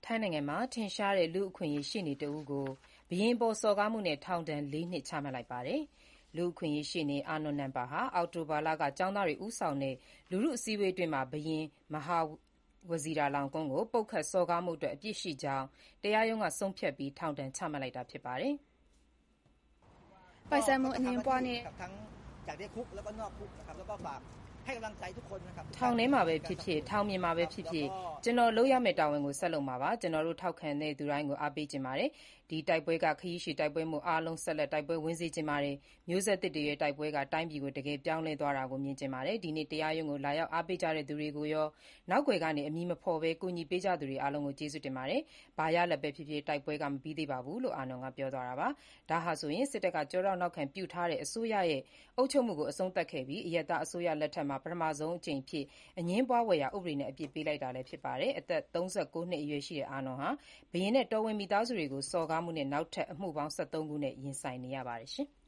ထိုင်းနိုင်ငံမှာထင်ရှားတဲ့လူ့အခွင့်အရေးရှေ့နေတဦးကိုဘုရင်အပေါ်စော်ကားမှုနဲ့ထောင်ဒဏ် ၄ နှစ်ချမှတ်လိုက်ပါတယ်။ လူ့အခွင့်အရေးရှေ့နေ Arnon Nampa ဟာ အောက်တိုဘာလက ကျောင်းသားတွေဦးဆောင်တဲ့ လူထုအစည်းအဝေးအတွင်း ဘုရင် Maha Vajiralongkorn ကို ပုတ်ခတ်စော်ကားမှုအတွက် အပြစ်ရှိကြောင်း တရားရုံးကဆုံးဖြတ်ပြီး ထောင်ဒဏ်ချမှတ်လိုက်တာဖြစ်ပါတယ်။ပိုင်ဆိုင်မှုအငြင်းပွားနဲ့ထောင်ထဲမှာပဲဖြစ်ဖြစ် ထောင်ပြင်မှာပဲဖြစ်ဖြစ် ကျွန်တော်လုပ်ရမယ့်တာဝန်ကိုဆက်လုပ်မှာပါ။ ကျွန်တော်တို့ထောက်ခံသူတိုင်းကို အားပေးချင်ပါတယ်။ ဒီတိုက်ပွဲက ခရီးရှည်တိုက်ပွဲမို့ အားလုံးဆက်လက်တိုက်ပွဲဝင်စေချင်ပါတယ်။ မျိုးဆက်သစ်တွေရဲ့တိုက်ပွဲက တိုင်းပြည်ကို တကယ်ပြောင်းလဲသွားတာကို မြင်ချင်ပါတယ်။ ဒီနေ့ တရားရုံးကို လာရောက်အားပေးကြတဲ့သူတွေကိုရော နောက်ကွယ်ကနေ အမည်မဖော်ဘဲ ကူညီပေးကြသူတွေအားလုံးကို ကျေးဇူးတင်ပါတယ်။ ဘာရလဒ်ပဲဖြစ်ဖြစ် တိုက်ပွဲက မပြီးသေးပါဘူးလို့ Arnon ကပြောသွားတာပါ။ ဒါဟာဆိုရင် စစ်တပ်က ကျောထောက်နောက်ခံပြုထားတဲ့အစိုးရရဲ့ အုပ်ချုပ်မှုကို အဆုံးသတ်ခဲ့ပြီး အရပ်သားအစိုးရလက်ထက်မှာ ပထမဆုံးအကြိမ်အဖြစ် အငြင်းပွားဖွယ်ရာ ဥပဒေနဲ့ အပြစ်ပေးလိုက်တာလည်းဖြစ်ပါတယ်။ အသက် ၃၉ နှစ်အရွယ်ရှိတဲ့ Arnon ဟာ ဘုရင်နဲ့ တော်ဝင်မိသားစုဝင်တွေကို စော်ကားမှုနဲ့ နောက်ထပ် အမှုပေါင်း ၁၃ ခုနဲ့ ရင်ဆိုင်နေရပါတယ်။